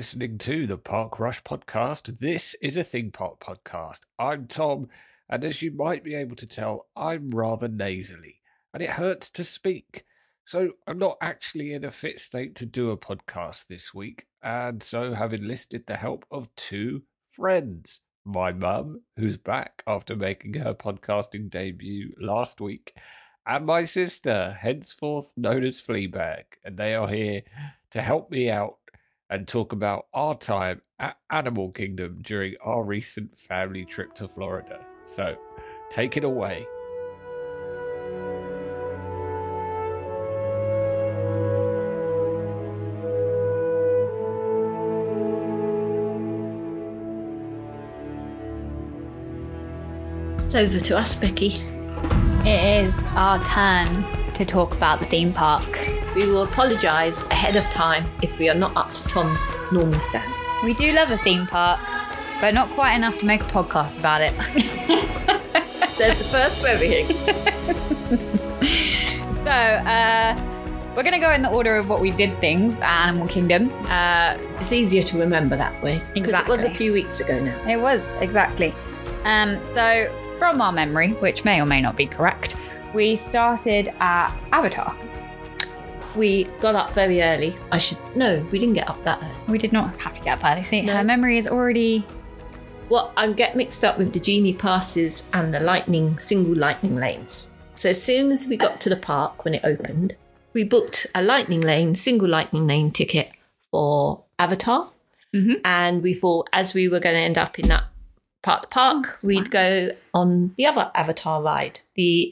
listening to the Park Rush podcast. This is a Thing Park podcast. I'm Tom, and as you might be able to tell, I'm rather nasally, and it hurts to speak. So I'm not actually in a fit state to do a podcast this week, and so have enlisted the help of two friends. My mum, who's back after making her podcasting debut last week, and my sister, henceforth known as Fleabag, and they are here to help me out and talk about our time at Animal Kingdom during our recent family trip to Florida. So, take it away. It's over to us, Becky. It is our turn to talk about the theme park. We will apologise ahead of time if we are not up to Tom's normal standard. We do love a theme park, but not quite enough to make a podcast about it. There's the first worrying. So, we're going to go in the order of what we did things at Animal Kingdom. It's easier to remember that way. Because Exactly. it was a few weeks ago now. It was, exactly. So, from our memory, which may or may not be correct, we started at Avatar. We got up very early. No, we didn't get up that early. We did not have to get up early. See, No. her memory is already... Well, I get mixed up with the Genie passes and the single lightning lanes. So as soon as we got to the park when it opened, we booked a single lightning lane ticket for Avatar. Mm-hmm. And we thought as we were going to end up in that part of the park, we'd go on the other Avatar ride, the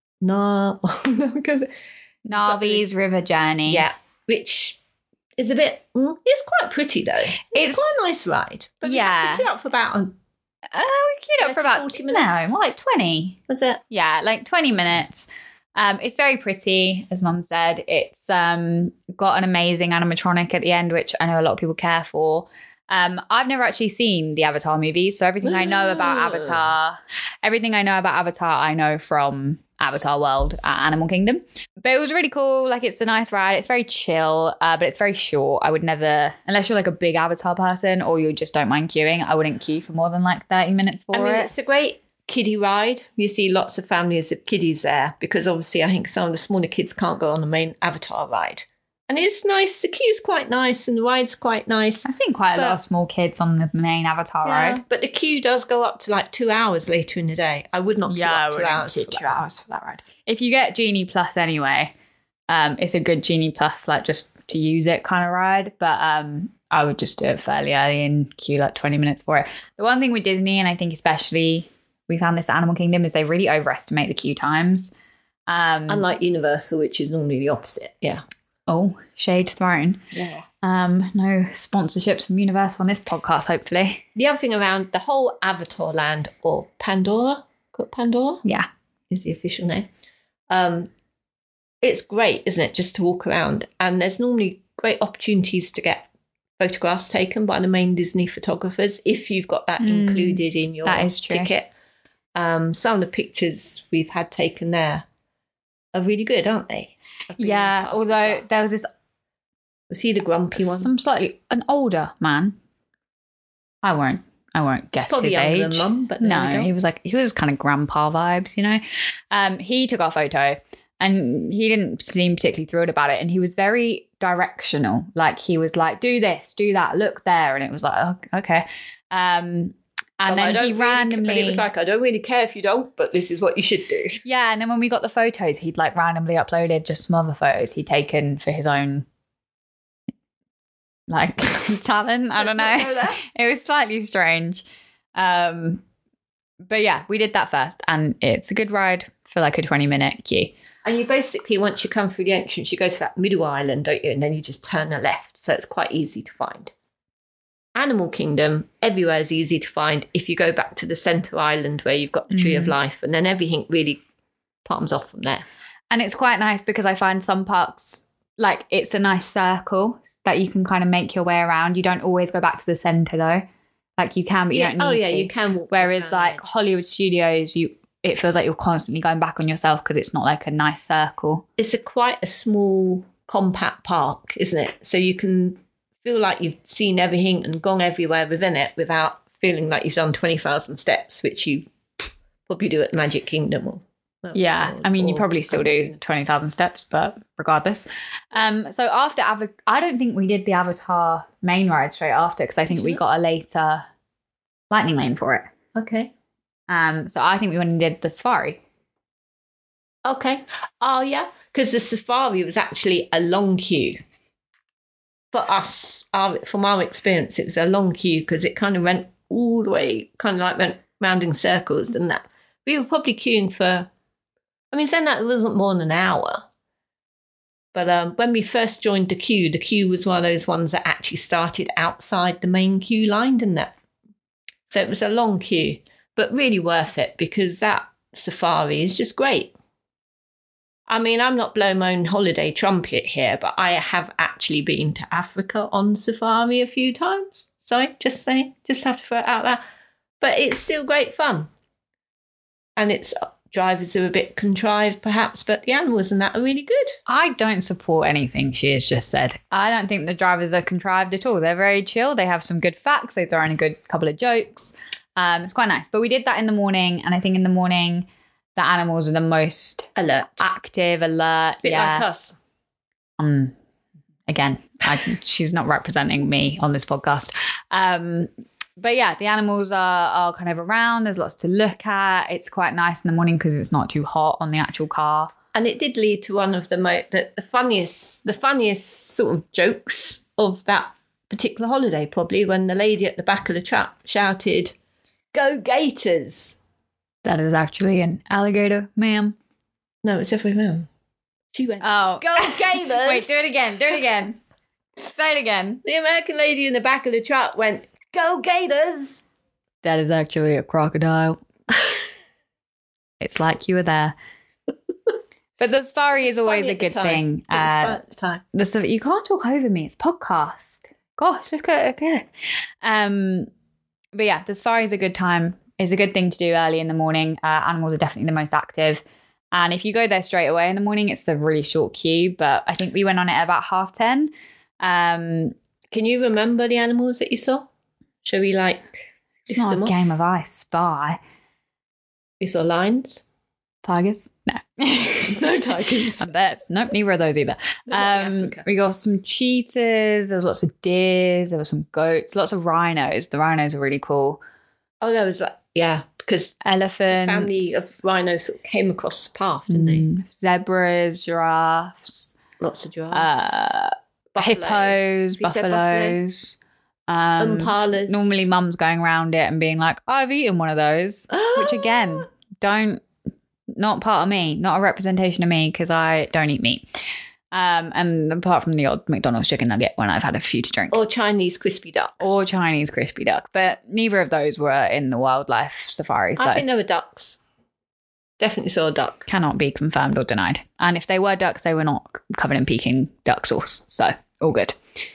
Na'vi's River Journey. Yeah, which is a bit, it's quite pretty though. It's quite a nice ride. But Yeah. we took it up for about, We queued up for 30, about 40 minutes. No, more like 20. was it? Yeah, like 20 minutes. It's very pretty, as Mum said. It's got an amazing animatronic at the end, which I know a lot of people care for. I've never actually seen the Avatar movies, so everything I know about Avatar, I know from Avatar World at Animal Kingdom. But it was really cool. Like, it's a nice ride. It's very chill, but it's very short. I would never, unless you're like a big Avatar person or you just don't mind queuing, I wouldn't queue for more than like 30 minutes for it. It's a great kiddie ride. You see lots of families of kiddies there because obviously I think some of the smaller kids can't go on the main Avatar ride. And it's nice. The queue's quite nice and the ride's quite nice. I've seen quite a lot of small kids on the main Avatar ride. But the queue does go up to like 2 hours later in the day. I would not queue up 2 hours for that. 2 hours for that ride. If you get Genie Plus anyway, it's a good Genie Plus, like just to use it kind of ride. But I would just do it fairly early and queue like 20 minutes for it. The one thing with Disney, and I think especially we found this at Animal Kingdom, is they really overestimate the queue times. Unlike Universal, which is normally the opposite. Yeah. Oh, shade thrown. Yeah. No sponsorships from Universal on this podcast, hopefully. The other thing around the whole Avatar land, or Pandora, Yeah. is the official name. It's great, isn't it, just to walk around. And there's normally great opportunities to get photographs taken by the main Disney photographers if you've got that included in your that is true. ticket. Some of the pictures we've had taken there are really good, aren't they? Yeah, although there was this Was he the grumpy one? an older man. I won't guess Probably his younger age. than Mum, but there we go. he was kind of grandpa vibes, you know. He took our photo and he didn't seem particularly thrilled about it, and he was very directional. Like, he was like, do this, do that, look there, and it was like, oh, okay. And then he randomly... It was like, I don't really care if you don't, but this is what you should do. Yeah, and then when we got the photos, he'd like randomly uploaded just some other photos he'd taken for his own like talent. I don't know. It was slightly strange. But yeah, we did that first, and it's a good ride for like a 20-minute queue. And you basically, once you come through the entrance, you go to that middle island, don't you? And then you just turn the left. So it's quite easy to find. Animal Kingdom, everywhere is easy to find if you go back to the centre island where you've got the Tree of Life, and then everything really palms off from there. And it's quite nice because I find some parks, like, it's a nice circle that you can kind of make your way around. You don't always go back to the centre though. Like, you can, but you don't need to. Oh yeah, you can walk. Whereas like Hollywood Studios, it feels like you're constantly going back on yourself because it's not like a nice circle. It's quite a small, compact park, isn't it? So you can feel like you've seen everything and gone everywhere within it without feeling like you've done 20,000 steps, which you probably do at Magic Kingdom. You probably still do 20,000 steps, but regardless. So after I don't think we did the Avatar main ride straight after, because I think we got a later lightning lane for it. Okay. So I think we went and did the safari. Okay. Oh, yeah. Because the safari was actually a long queue. For us, from our experience, it was a long queue because it kind of went all the way, kind of like went round in circles and that. We were probably queuing for, saying that it wasn't more than an hour. But when we first joined the queue was one of those ones that actually started outside the main queue line, didn't it? So it was a long queue, but really worth it because that safari is just great. I'm not blowing my own holiday trumpet here, but I have actually been to Africa on safari a few times. Sorry, just saying, just have to throw it out there. But it's still great fun. And its drivers are a bit contrived, perhaps, but the animals and that are really good. I don't support anything she has just said. I don't think the drivers are contrived at all. They're very chill. They have some good facts. They throw in a good couple of jokes. It's quite nice. But we did that in the morning, and I think in the morning the animals are the most active, alert. Bit like us. Again, she's not representing me on this podcast. But yeah, the animals are kind of around. There's lots to look at. It's quite nice in the morning because it's not too hot on the actual car. And it did lead to one of the funniest sort of jokes of that particular holiday, probably, when the lady at the back of the truck shouted, "Go Gators!" That is actually an alligator, ma'am. No, it's every ma'am. She went, "Oh, go Gators!" Wait, do it again. Say it again. The American lady in the back of the truck went, "Go Gators!" That is actually a crocodile. It's like you were there. But the safari is always a good thing. It was fun at the time. You can't talk over me. It's podcast. Gosh, look at it. But yeah, the safari is a good time. It's a good thing to do early in the morning. Animals are definitely the most active. And if you go there straight away in the morning, it's a really short queue. But I think we went on it at about 10:30. Can you remember the animals that you saw? Shall we It's not a game of I Spy. You saw lions? Tigers? No. No tigers. I bet. Nope, neither of those either. We got some cheetahs. There was lots of deer. There were some goats. Lots of rhinos. The rhinos are really cool. Oh, there was because elephants. A family of rhinos sort of came across the path, didn't they? Zebras, giraffes. Lots of giraffes. Hippos, buffaloes. Impalas. Normally mum's going around it and being like, I've eaten one of those. Which again, not part of me, not a representation of me because I don't eat meat. And apart from the odd McDonald's chicken nugget when I've had a few to drink. Or Chinese crispy duck. But neither of those were in the wildlife safari. So I think there were ducks. Definitely saw a duck. Cannot be confirmed or denied. And if they were ducks, they were not covered in Peking duck sauce. So all good.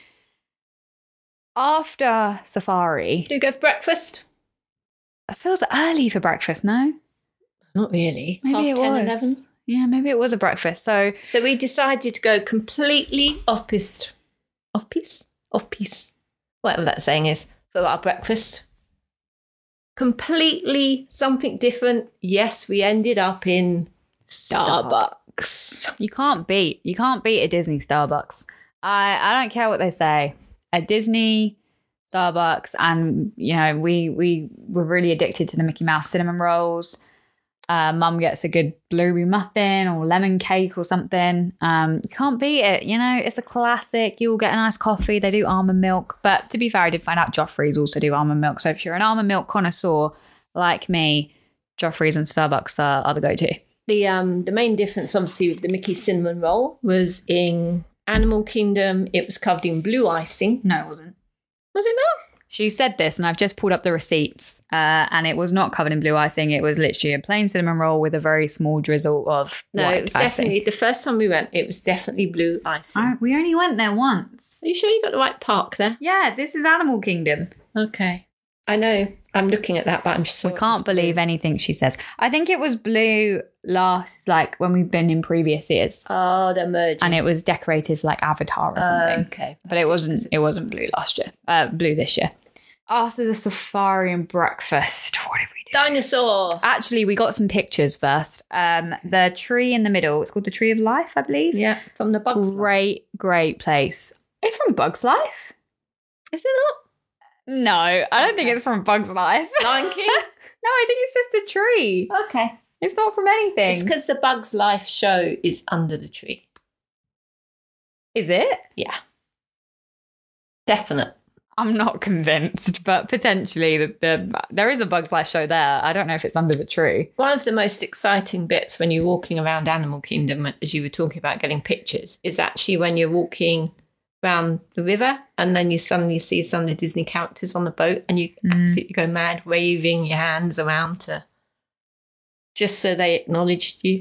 After safari... Do you go for breakfast? It feels early for breakfast, no? Not really. Maybe it 10, was. 11. Yeah, maybe it was a breakfast. So we decided to go completely off-piste. Off-piste. Whatever that saying is. For our breakfast. Completely something different. Yes, we ended up in Starbucks. You can't beat a Disney Starbucks. I don't care what they say. A Disney Starbucks, and we were really addicted to the Mickey Mouse cinnamon rolls. Mum gets a good blueberry muffin or lemon cake or something. You can't beat it. It's a classic. You will get a nice coffee. They do almond milk, but to be fair, I did find out Joffrey's also do almond milk. So if you're an almond milk connoisseur like me, Joffrey's and Starbucks are the go-to. The main difference, obviously, with the Mickey cinnamon roll was in Animal Kingdom. It was covered in blue icing. No, it wasn't. Was it not? She said this, and I've just pulled up the receipts, and it was not covered in blue icing. It was literally a plain cinnamon roll with a very small drizzle of white it was icing. Definitely, the first time we went, it was definitely blue icing. We only went there once. Are you sure you got the right park there? Yeah, this is Animal Kingdom. Okay. I know. I'm looking at that, but I'm sure We can't believe anything she says. I think it was blue last, like when we've been in previous years, Oh, they're merging. and it was decorated for like Avatar or something. Okay. But it wasn't blue last year. Blue this year. After the safari and breakfast, what did we do? Dinosaur. Actually, we got some pictures first. The tree in the middle, it's called the Tree of Life, I believe. Yeah, from the Bugs Life. Great place. It's from Bugs Life? Is it not? No, I don't think it's from Bugs Life. Lion King? No, I think it's just a tree. Okay. It's not from anything. It's because the Bugs Life show is under the tree. Is it? Yeah. Definite. I'm not convinced, but potentially there is a Bugs Life show there. I don't know if it's under the tree. One of the most exciting bits when you're walking around Animal Kingdom, as you were talking about getting pictures, is actually when you're walking around the river and then you suddenly see some of the Disney characters on the boat and you absolutely go mad, waving your hands around to just so they acknowledged you.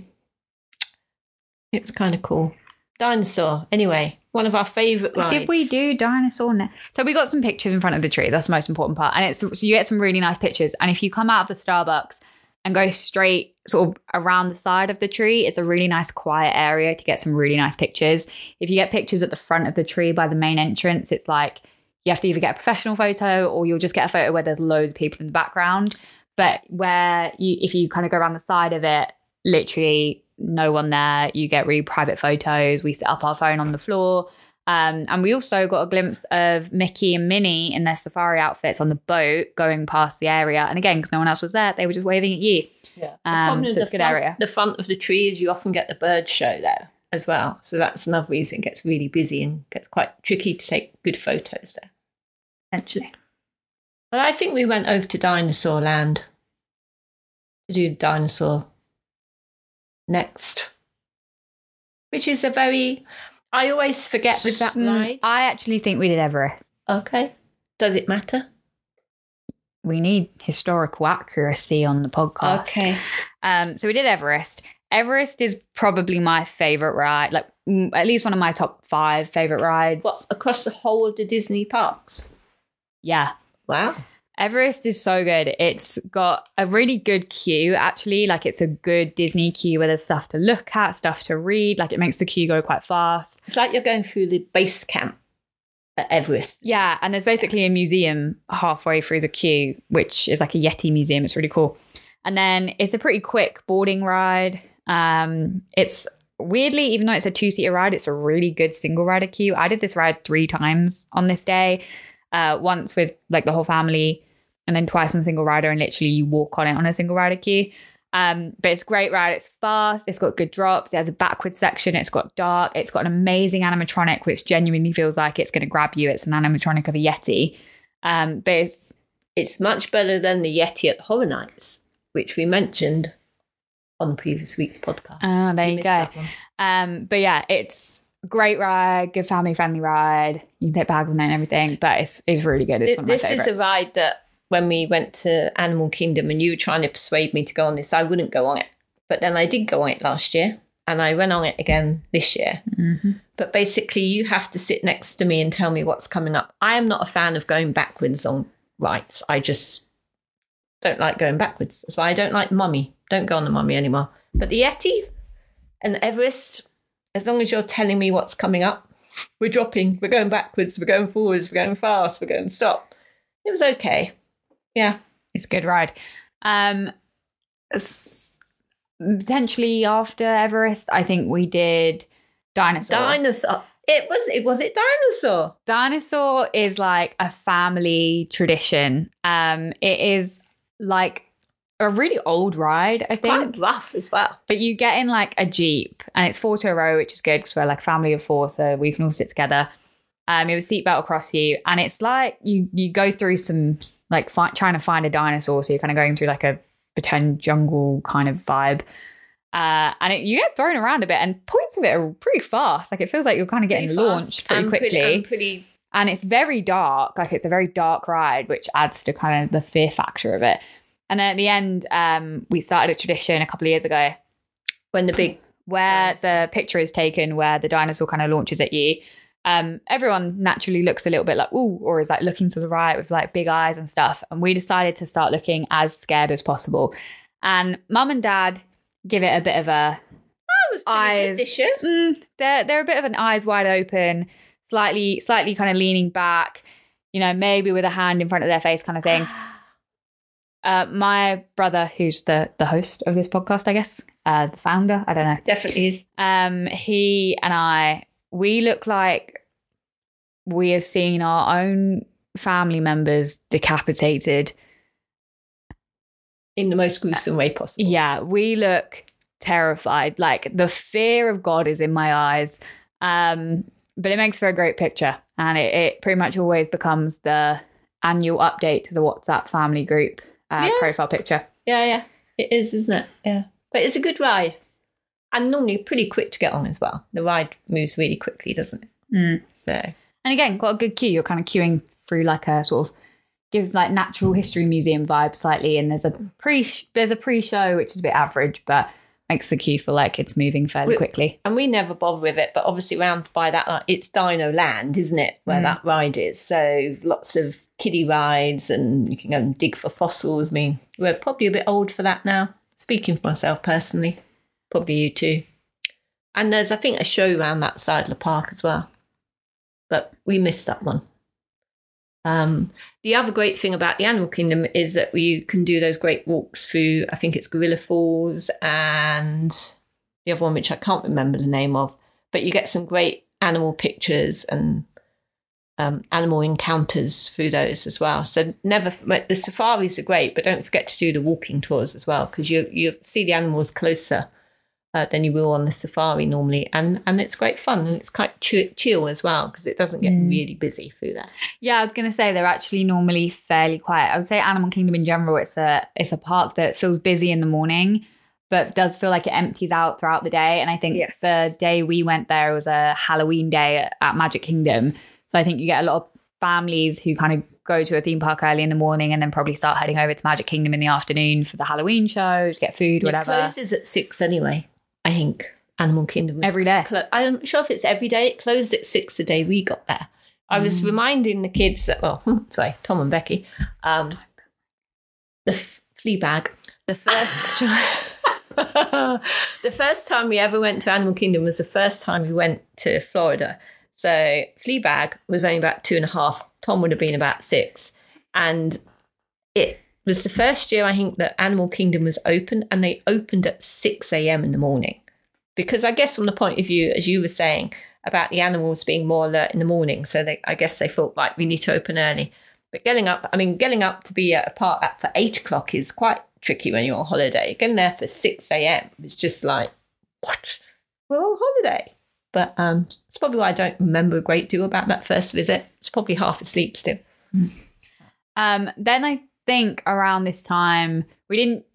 It's kind of cool. Dinosaur. Anyway, one of our favourite rides. Did we do dinosaur? So we got some pictures in front of the tree. That's the most important part. And so you get some really nice pictures. And if you come out of the Starbucks and go straight sort of around the side of the tree, it's a really nice quiet area to get some really nice pictures. If you get pictures at the front of the tree by the main entrance, it's like you have to either get a professional photo or you'll just get a photo where there's loads of people in the background. But if you kind of go around the side of it, literally no one there, you get really private photos. We set up our phone on the floor. And we also got a glimpse of Mickey and Minnie in their safari outfits on the boat going past the area. And again, because no one else was there, they were just waving at you. Yeah. So it's a good area. The front of the tree is you often get the bird show there as well. So that's another reason it gets really busy and gets quite tricky to take good photos there. Essentially. But I think we went over to Dinosaur Land to do Dinosaur next, which is I always forget with that ride. I actually think we did Everest. Okay. Does it matter? We need historical accuracy on the podcast. Okay. So we did Everest. Everest is probably my favourite ride, like at least one of my top 5 favourite rides. What, across the whole of the Disney parks? Yeah. Wow. Everest is so good. It's got a really good queue, actually. Like, it's a good Disney queue where there's stuff to look at, stuff to read. Like, it makes the queue go quite fast. It's like you're going through the base camp at Everest. Yeah, and there's basically a museum halfway through the queue, which is like a Yeti museum. It's really cool. And then it's a pretty quick boarding ride. It's weirdly, even though it's a 2-seater ride, it's a really good single rider queue. I did this ride 3 times on this day. Once with like the whole family and then twice on a single rider, and literally you walk on it on a single rider queue. But it's a great ride. It's fast. It's got good drops. It has a backward section. It's got dark. It's got an amazing animatronic, which genuinely feels like it's going to grab you. It's an animatronic of a Yeti. But it's much better than the Yeti at Horror Nights, which we mentioned on the previous week's podcast. Oh, there you go. But yeah, it's great ride, good family-friendly ride. You can take bags on it and everything, but it's really good. It's one of my favorites. This is a ride that when we went to Animal Kingdom and you were trying to persuade me to go on this, I wouldn't go on it. But then I did go on it last year and I went on it again this year. Mm-hmm. But basically you have to sit next to me and tell me what's coming up. I am not a fan of going backwards on rides. I just don't like going backwards. That's why I don't like Mummy. Don't go on the Mummy anymore. But the Yeti and Everest, as long as you're telling me what's coming up, we're dropping, we're going backwards, we're going forwards, we're going fast, we're going stop. It was okay. Yeah. It's a good ride. Potentially after Everest, I think we did Dinosaur. Was it Dinosaur? Dinosaur is like a family tradition. It is like a really old ride, I think. Quite rough as well. But you get in like a Jeep and it's 4 to a row, which is good because we're like a family of 4, so we can all sit together. You have a seatbelt across you, and it's like you go through some like trying to find a dinosaur, so you're kind of going through like a pretend jungle kind of vibe. And you get thrown around a bit, and points of it are pretty fast. Like, it feels like you're kind of getting launched pretty quickly. And it's very dark. Like, it's a very dark ride, which adds to kind of the fear factor of it. And then at the end, we started a tradition a couple of years ago when the picture is taken where the dinosaur kind of launches at you. everyone naturally looks a little bit like, ooh, or is like looking to the right with like big eyes and stuff. And we decided to start looking as scared as possible. And mum and dad give it a bit of a was pretty good this year. They're a bit of an eyes wide open, slightly kind of leaning back, maybe with a hand in front of their face kind of thing. My brother, who's the host of this podcast, I guess, the founder, I don't know. Definitely is. He and I, we look like we have seen our own family members decapitated. In the most gruesome way possible. Yeah, we look terrified. Like, the fear of God is in my eyes. But it makes for a great picture. And it pretty much always becomes the annual update to the WhatsApp family group profile picture. Yeah. It is, isn't it? Yeah. But it's a good ride. And normally pretty quick to get on as well. The ride moves really quickly, doesn't it? So. And again, got a good queue. You're kind of queuing through like a sort of, gives like Natural History Museum vibe slightly. And there's a pre-show, which is a bit average, but makes the queue feel like it's moving fairly quickly. And we never bother with it, but obviously around by that, like, it's Dino Land, isn't it, where that ride is? So lots of kiddie rides, and you can go and dig for fossils. I mean, we're probably a bit old for that now. Speaking for myself personally, probably you too. And there's, I think, a show around that side of the park as well. But we missed that one. The other great thing about the Animal Kingdom is that you can do those great walks through, I think it's Gorilla Falls and the other one, which I can't remember the name of, but you get some great animal pictures and animal encounters through those as well. So the safaris are great, but don't forget to do the walking tours as well, because you see the animals closer than you will on the safari normally, and it's great fun, and it's quite chill as well, because it doesn't get really busy through there. Yeah, I was going to say they're actually normally fairly quiet. I would say Animal Kingdom in general, it's a park that feels busy in the morning, but does feel like it empties out throughout the day. And I think the day we went there was a Halloween day at Magic Kingdom, so I think you get a lot of families who kind of go to a theme park early in the morning and then probably start heading over to Magic Kingdom in the afternoon for the Halloween shows, get food, whatever. It closes at 6 anyway. I think Animal Kingdom was every day. I'm not sure if it's every day. It closed at 6 the day we got there. I was reminding the kids that, Tom and Becky, the Fleabag, the first time we ever went to Animal Kingdom was the first time we went to Florida. So Fleabag was only about 2.5. Tom would have been about 6. And it was the first year, I think, that Animal Kingdom was open, and they opened at 6 a.m. in the morning. Because I guess from the point of view, as you were saying, about the animals being more alert in the morning. So I guess they thought, like, we need to open early. But getting up to be at a park for 8 o'clock is quite tricky when you're on holiday. Getting there for 6 a.m. is just like, what? We're on holiday. But it's probably why I don't remember a great deal about that first visit. It's probably half asleep still. Then I think around this time we didn't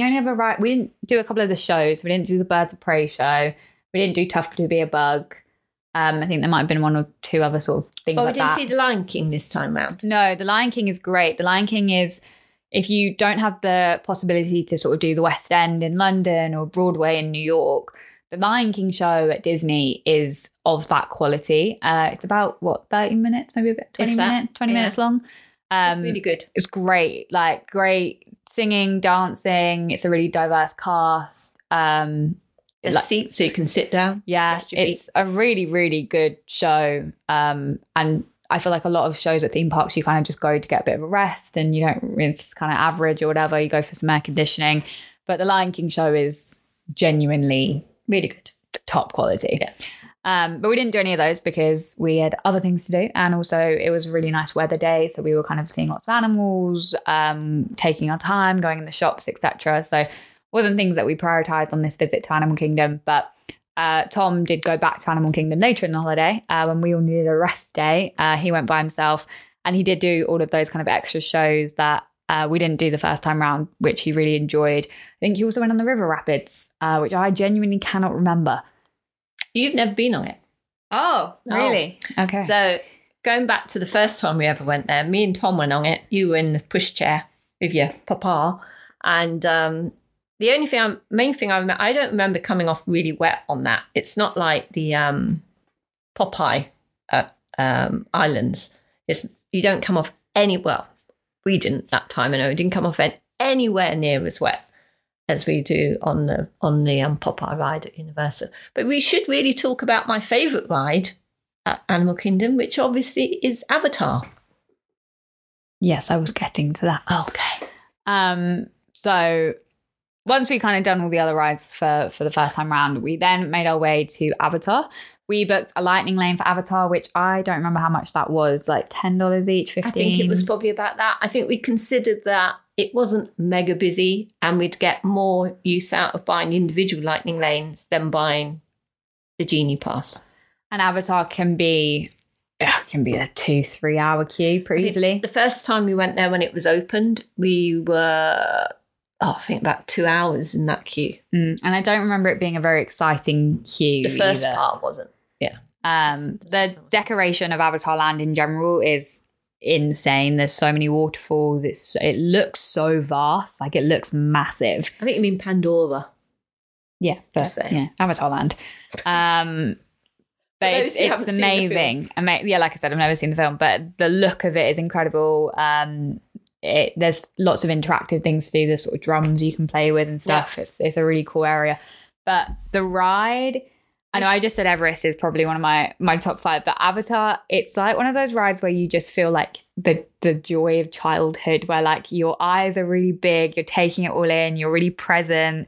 do a couple of the shows. We didn't do the Birds of Prey show. We didn't do Tough to Be a Bug. I think there might have been one or two other sort of things like that. Oh, we didn't see The Lion King this time round. No, The Lion King is great. The Lion King is, if you don't have the possibility to sort of do the West End in London or Broadway in New York, the Lion King show at Disney is of that quality. It's about 30 minutes, maybe a bit, 20 minutes long. It's really good. It's great, like great singing, dancing. It's a really diverse cast. There's seats so you can sit down. Yeah, it's a really, really good show. And I feel like a lot of shows at theme parks, you kind of just go to get a bit of a rest, and it's kind of average or whatever. You go for some air conditioning. But the Lion King show is genuinely really good, top quality. Yeah. But we didn't do any of those because we had other things to do, and also it was a really nice weather day, so we were kind of seeing lots of animals, taking our time, going in the shops, etc. So it wasn't things that we prioritized on this visit to Animal Kingdom. But Tom did go back to Animal Kingdom later in the holiday when we all needed a rest day. He went by himself, and he did do all of those kind of extra shows that we didn't do the first time round, which he really enjoyed. I think he also went on the River Rapids, which I genuinely cannot remember. You've never been on it? Oh, really? Oh. Okay. So going back to the first time we ever went there, me and Tom went on it. You were in the pushchair with your papa. And the main thing I remember, I don't remember coming off really wet on that. It's not like the Popeye islands. You don't come off we didn't that time. I know we didn't come off anywhere near as wet as we do on the Popeye ride at Universal. But we should really talk about my favourite ride at Animal Kingdom, which obviously is Avatar. Yes, I was getting to that. Okay. So once we kind of done all the other rides for the first time round, we then made our way to Avatar. We booked a lightning lane for Avatar, which I don't remember how much that was, like $10 each, $15. I think it was probably about that. I think we considered that it wasn't mega busy and we'd get more use out of buying individual lightning lanes than buying the Genie Pass. And Avatar can be a 2-3 hour queue pretty easily. The first time we went there when it was opened, we were, I think about 2 hours in that queue. And I don't remember it being a very exciting queue. The first part wasn't. Yeah. The decoration of Avatar Land in general is insane. There's so many waterfalls. It looks so vast. Like, it looks massive. I think you mean Pandora. Yeah, but yeah, Avatar Land. But it's amazing. Yeah, like I said, I've never seen the film, but the look of it is incredible. There's lots of interactive things to do. There's sort of drums you can play with and stuff. Yeah. It's a really cool area. But the ride, I know I just said Everest is probably one of my top 5, but Avatar, it's like one of those rides where you just feel like the joy of childhood, where like your eyes are really big, you're taking it all in, you're really present.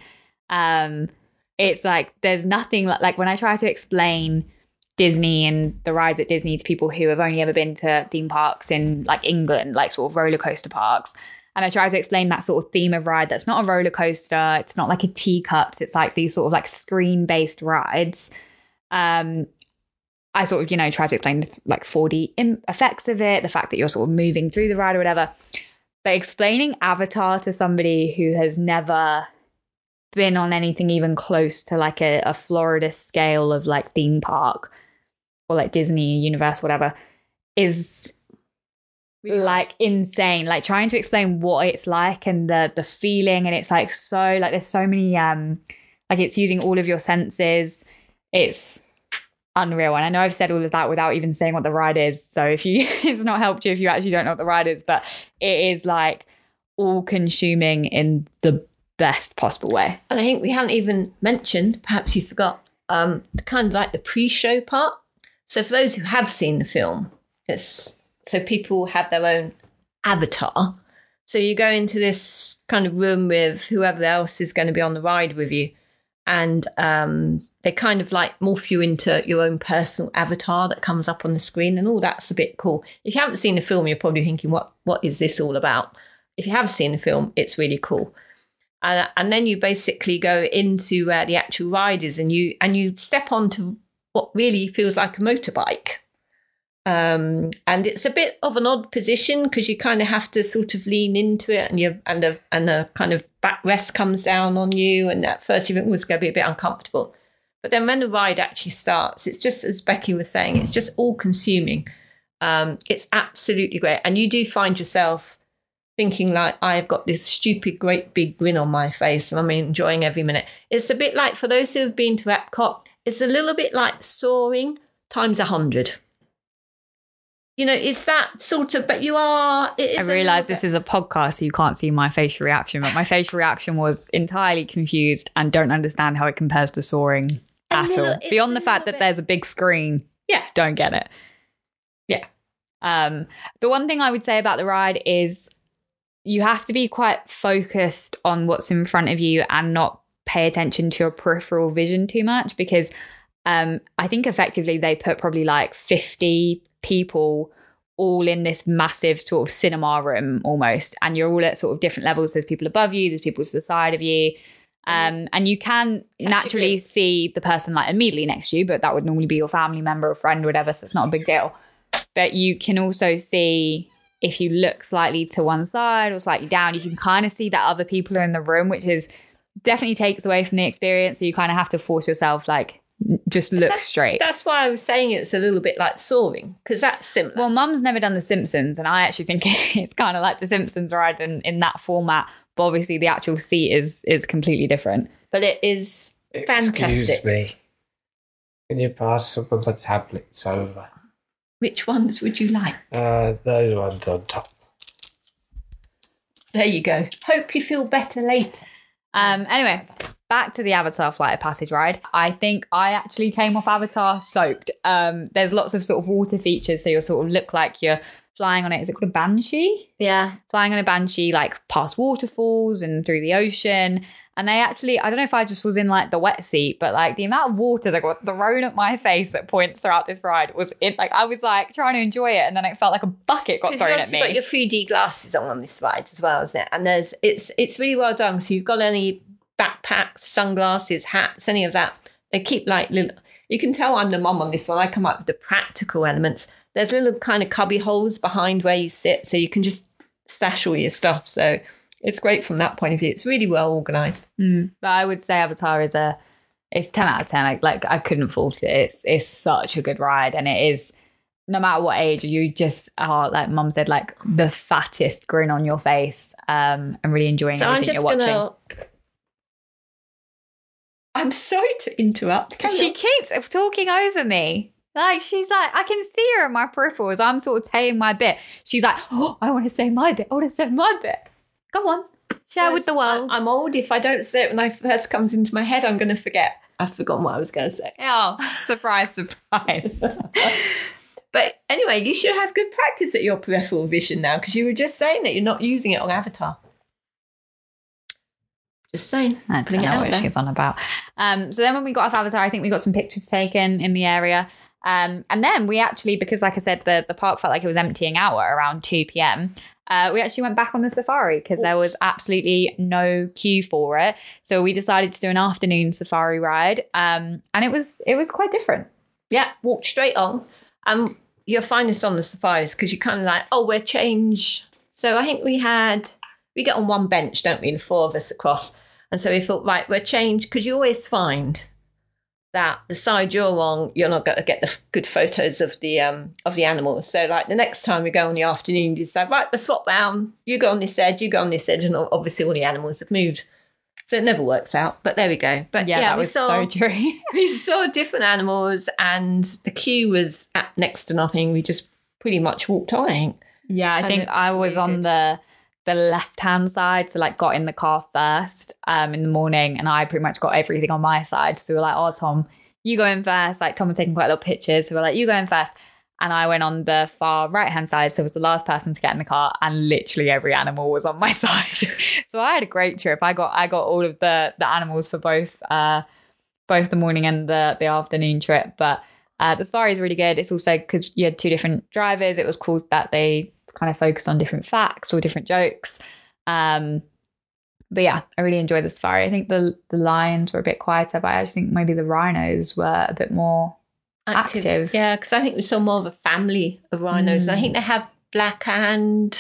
It's like there's nothing like when I try to explain Disney and the rides at Disney to people who have only ever been to theme parks in like England, like sort of roller coaster parks. And I try to explain that sort of theme of ride that's not a roller coaster. It's not like a teacups. It's like these sort of like screen-based rides. I sort of, try to explain the like 4D effects of it, the fact that you're sort of moving through the ride or whatever. But explaining Avatar to somebody who has never been on anything even close to like a Florida scale of like theme park or like Disney, Universal, whatever, is like insane. Like trying to explain what it's like and the feeling, and it's like so like there's so many like it's using all of your senses. It's unreal. And I know I've said all of that without even saying what the ride is, so if you it's not helped you if you actually don't know what the ride is, but it is like all consuming in the best possible way. And I think we haven't even mentioned, perhaps you forgot, the kind of like the pre-show part. So for those who have seen the film, so people have their own avatar. So you go into this kind of room with whoever else is going to be on the ride with you, and they kind of like morph you into your own personal avatar that comes up on the screen, and all that's a bit cool. If you haven't seen the film, you're probably thinking, what is this all about? If you have seen the film, it's really cool. And then you basically go into where the actual ride is, and you step onto what really feels like a motorbike. And it's a bit of an odd position because you kind of have to sort of lean into it, and the kind of backrest comes down on you, and at first you think it's going to be a bit uncomfortable. But then when the ride actually starts, it's just, as Becky was saying, it's just all consuming. It's absolutely great. And you do find yourself thinking like, I've got this stupid, great big grin on my face and I'm enjoying every minute. It's a bit like, for those who have been to Epcot, it's a little bit like soaring times 100. It's that sort of, but you are... I realise this is a podcast, so you can't see my facial reaction, but my facial reaction was entirely confused and don't understand how it compares to soaring at all. Beyond the fact that there's a big screen. Yeah. Don't get it. Yeah. The one thing I would say about the ride is you have to be quite focused on what's in front of you and not pay attention to your peripheral vision too much, because I think effectively they put probably like 50 people all in this massive sort of cinema room almost, and you're all at sort of different levels. There's people above you, there's people to the side of you, and you can naturally see the person like immediately next to you, but that would normally be your family member or friend or whatever, so it's not a big deal. But you can also see, if you look slightly to one side or slightly down, you can kind of see that other people are in the room, which is definitely takes away from the experience. So you kind of have to force yourself, like, just look straight. That's why I was saying it's a little bit like soaring, because that's similar. Well, Mum's never done The Simpsons, and I actually think it's kind of like The Simpsons ride in that format, but obviously the actual seat is completely different. But it is fantastic. Excuse me. Can you pass some of the tablets over? Which ones would you like? Those ones on top. There you go. Hope you feel better later. Anyway, back to the Avatar Flight of Passage ride. I think I actually came off Avatar soaked. There's lots of sort of water features, so you'll sort of look like you're flying on it. Is it called a Banshee? Yeah. Flying on a Banshee, like past waterfalls and through the ocean. And they actually, I don't know if I just was in like the wet seat, but like the amount of water that got thrown at my face at points throughout this ride was like, I was like trying to enjoy it. And then it felt like a bucket got thrown at me. You've got your 3D glasses on this ride as well, isn't it? And it's really well done. So you've got any backpacks, sunglasses, hats, any of that. They keep like little, you can tell I'm the mum on this one. I come up with the practical elements. There's little kind of cubby holes behind where you sit, so you can just stash all your stuff. So it's great from that point of view. It's really well organised. But I would say Avatar is it's 10 out of 10. Like I couldn't fault it. It's such a good ride, and it is, no matter what age, you just are, like Mum said, like the fattest grin on your face, and really enjoying everything you're watching. I'm sorry to interrupt. She keeps talking over me. Like, she's like, I can see her in my peripherals. I'm sort of saying my bit. She's like, oh, I want to say my bit. I want to say my bit. Go on. Share with the world. I'm old. If I don't say it when it first comes into my head, I'm going to forget. I've forgotten what I was going to say. Oh, surprise, surprise. But anyway, you should have good practice at your peripheral vision now, because you were just saying that you're not using it on Avatar. Just saying. I don't know what she's on about. So then when we got off Avatar, I think we got some pictures taken in the area. And then we actually, because like I said, the park felt like it was emptying out at around 2 p.m. We actually went back on the safari because there was absolutely no queue for it. So we decided to do an afternoon safari ride. And it was quite different. Yeah, walked straight on. You'll find this on the safaris because you're kind of like, oh, we'll change. So I think we get on one bench, don't we? The four of us across. And so we thought, right, we'll change, because you always find that the side you're on, you're not going to get the good photos of the animals. So like the next time we go on the afternoon, you decide, right, we'll swap round. You go on this edge, you go on this edge, and obviously all the animals have moved. So it never works out, but there we go. But yeah, that was so true. We saw different animals, and the queue was at next to nothing. We just pretty much walked on, I think. Yeah, I think I was on the left-hand side, so like got in the car first in the morning, and I pretty much got everything on my side. So we were like, oh, Tom, you go in first. Like Tom was taking quite a lot of pictures, so we're like, you go in first. And I went on the far right-hand side, so I was the last person to get in the car, and literally every animal was on my side. So I had a great trip. I got all of the animals for both the morning and the afternoon trip. But the safari is really good. It's also because you had two different drivers. It was cool that they kind of focused on different facts or different jokes. But yeah, I really enjoyed the safari. I think the lions were a bit quieter, but I actually think maybe the rhinos were a bit more active. Yeah, because I think we saw more of a family of rhinos. And I think they have black and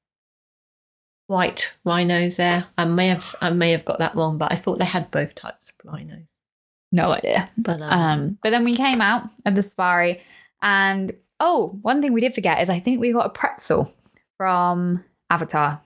white rhinos there. I may have got that wrong, but I thought they had both types of rhinos. No idea. But then we came out of the safari, and one thing we did forget is I think we got a pretzel from Avatar.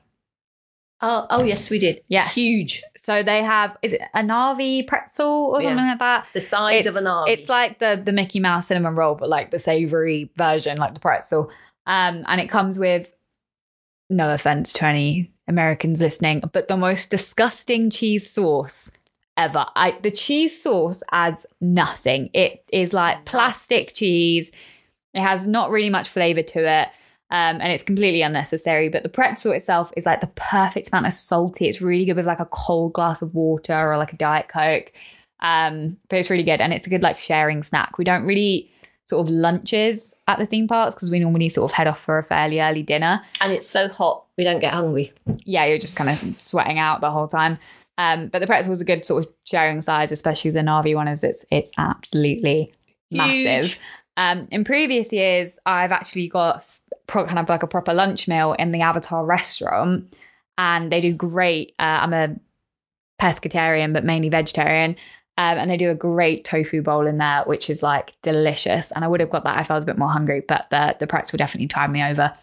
Oh yes, we did. Yes. Huge. So they have, is it a Navi pretzel or something like that? The size of a Navi. It's like the Mickey Mouse cinnamon roll, but like the savory version, like the pretzel. And it comes with, no offense to any Americans listening, but the most disgusting cheese sauce ever. The cheese sauce adds nothing. It is like plastic cheese. It has not really much flavour to it. And it's completely unnecessary. But the pretzel itself is like the perfect amount of salty. It's really good with like a cold glass of water or like a Diet Coke. But it's really good. And it's a good like sharing snack. We don't really sort of lunches at the theme parks because we normally sort of head off for a fairly early dinner. And it's so hot, we don't get hungry. Yeah, you're just kind of sweating out the whole time. But the pretzel is a good sort of sharing size, especially the Navi one, as it's absolutely massive. In previous years, I've actually got kind of like a proper lunch meal in the Avatar restaurant, and they do great. I'm a pescatarian, but mainly vegetarian. And they do a great tofu bowl in there, which is like delicious. And I would have got that if I was a bit more hungry, but the pretzel definitely tied me over.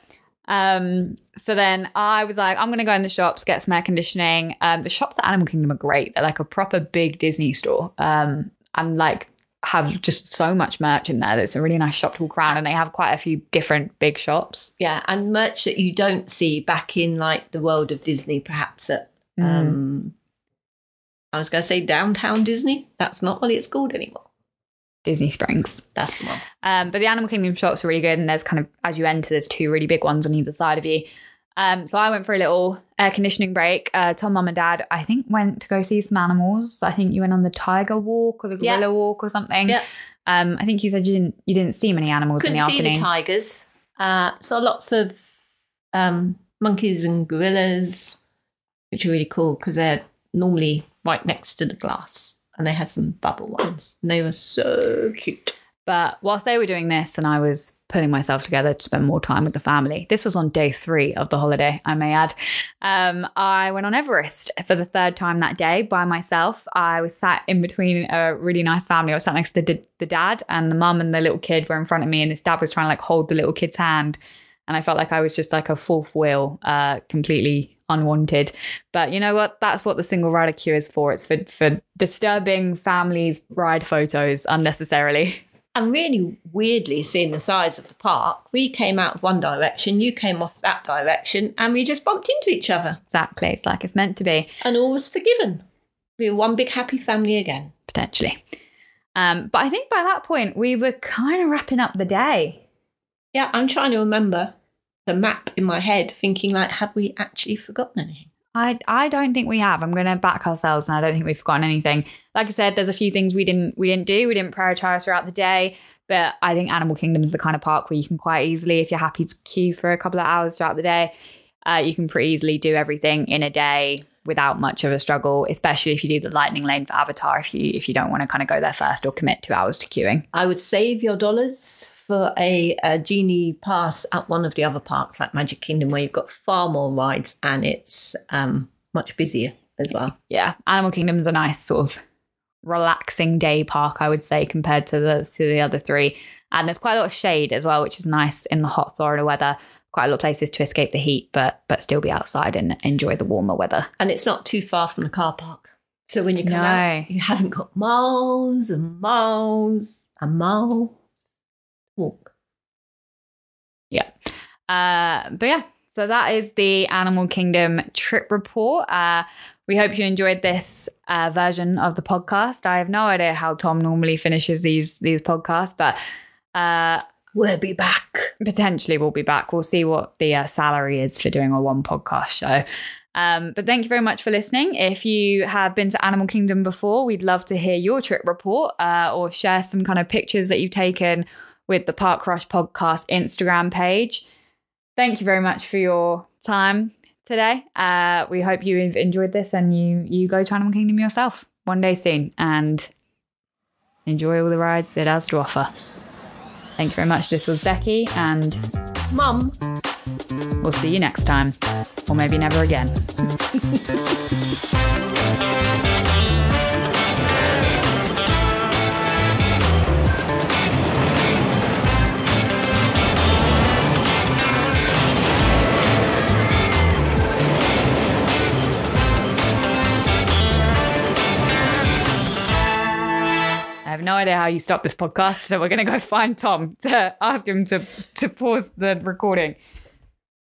So then I was like, I'm going to go in the shops, get some air conditioning. The shops at Animal Kingdom are great. They're like a proper big Disney store. And like have just so much merch in there. It's a really nice shop to walk around, and they have quite a few different big shops. Yeah, and merch that you don't see back in like the world of Disney, perhaps at I was going to say downtown Disney. That's not what it's called anymore. Disney Springs. That's the one. But the Animal Kingdom shops are really good, and there's kind of, as you enter, there's 2 really big ones on either side of you. So I went for a little air conditioning break. Tom, Mum and Dad, I think, went to go see some animals. I think you went on the tiger walk or the gorilla walk or something. Yeah. I think you said you didn't see many animals in the afternoon. Couldn't see the tigers. Saw lots of monkeys and gorillas, which are really cool because they're normally right next to the glass. And they had some bubble ones. And they were so cute. But whilst they were doing this and I was pulling myself together to spend more time with the family, this was on day 3 of the holiday, I may add, I went on Everest for the 3rd time that day by myself. I was sat in between a really nice family. I was sat next to the dad, and the mum and the little kid were in front of me, and this dad was trying to like hold the little kid's hand. And I felt like I was just like a 4th wheel, completely unwanted. But you know what? That's what the single rider queue is for. It's for disturbing families' ride photos unnecessarily. And really weirdly, seeing the size of the park, we came out of one direction, you came off that direction, and we just bumped into each other. Exactly. It's like it's meant to be. And all was forgiven. We were one big happy family again. Potentially. But I think by that point, we were kind of wrapping up the day. Yeah, I'm trying to remember the map in my head, thinking like, have we actually forgotten anything? I don't think we have. I'm going to back ourselves, and I don't think we've forgotten anything. Like I said, there's a few things we didn't do. We didn't prioritize throughout the day, but I think Animal Kingdom is the kind of park where you can quite easily, if you're happy to queue for a couple of hours throughout the day, you can pretty easily do everything in a day without much of a struggle, especially if you do the lightning lane for Avatar, if you don't want to kind of go there first or commit 2 hours to queuing. I would save your dollars for a Genie pass at one of the other parks like Magic Kingdom, where you've got far more rides and it's much busier as well. Yeah, Animal Kingdom's a nice sort of relaxing day park, I would say, compared to the other 3. And there's quite a lot of shade as well, which is nice in the hot Florida weather. Quite a lot of places to escape the heat, but still be outside and enjoy the warmer weather. And it's not too far from the car park. So when you come out, you haven't got miles and miles and miles to walk. Yeah. But yeah, so that is the Animal Kingdom trip report. We hope you enjoyed this version of the podcast. I have no idea how Tom normally finishes these podcasts, but we'll be back. Potentially we'll be back. We'll see what the salary is for doing a 1 podcast show. But thank you very much for listening. If you have been to Animal Kingdom before, we'd love to hear your trip report or share some kind of pictures that you've taken with the Park Rush podcast Instagram page. Thank you very much for your time today. We hope you've enjoyed this and you go to Animal Kingdom yourself one day soon and enjoy all the rides it has to offer. Thank you very much. This was Becky and Mum. We'll see you next time. Or maybe never again. I have no idea how you stop this podcast, so we're going to go find Tom to ask him to pause the recording.